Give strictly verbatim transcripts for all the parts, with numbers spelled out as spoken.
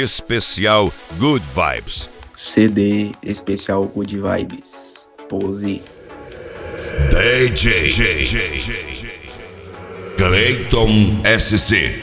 especial Good Vibes. C D especial Good Vibes. Pose. D J Clayton S C.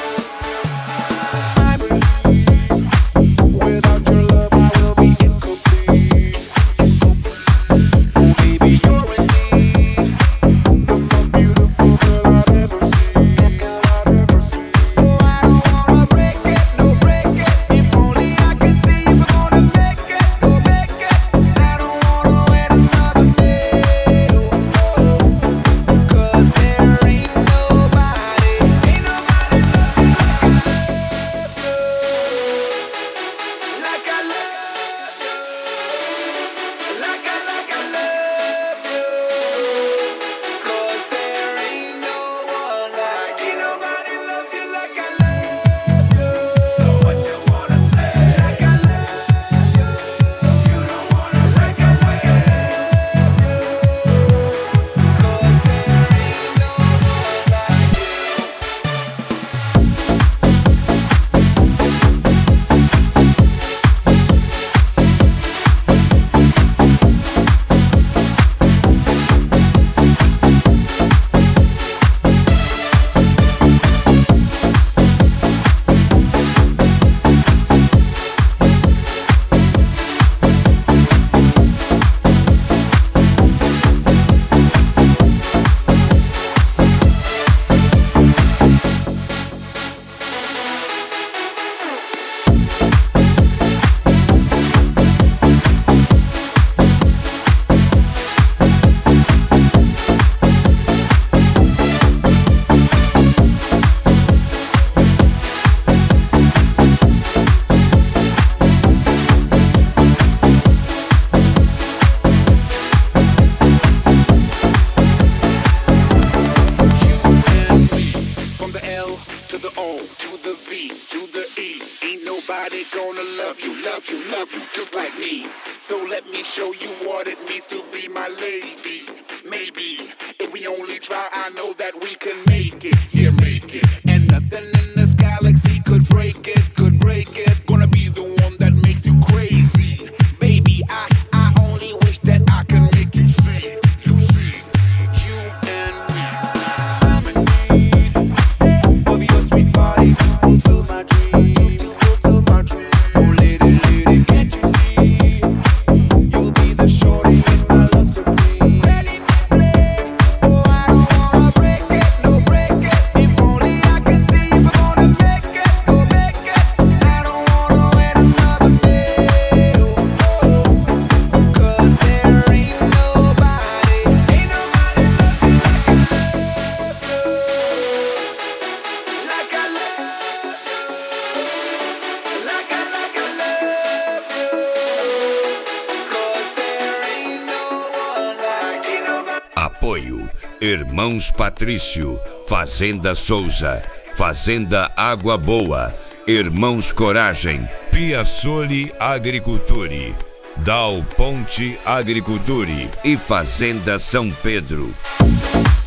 Nobody gonna love you, love you, love you just like me. So let me show you what it means to be my lady. Maybe if we only try, I know that we can make it. Yeah, make it. And nothing in this galaxy could break it, could break it. Gonna be the one that makes you crazy. Baby, I, I only wish that I can make you see. You see, you and me. I'm in need of your sweet body to fulfill my dreams, fulfill my dreams. Oh lady, lady, can't you see? You'll be the shorty in my love supreme. Ready to play. Oh, I don't wanna break it, no break it. If only I can see if we're gonna make it, go make it. I don't wanna wait another day. Oh, oh, cause there ain't nobody, ain't nobody loves you like I love you, like I love you, like I, like I love you. Cause there ain't no one like, ain't nobody. Apoio Irmãos Patrício, Fazenda Souza, Fazenda Água Boa, Irmãos Coragem, Piaçoli Agriculture, Dal Ponte Agriculture e Fazenda São Pedro.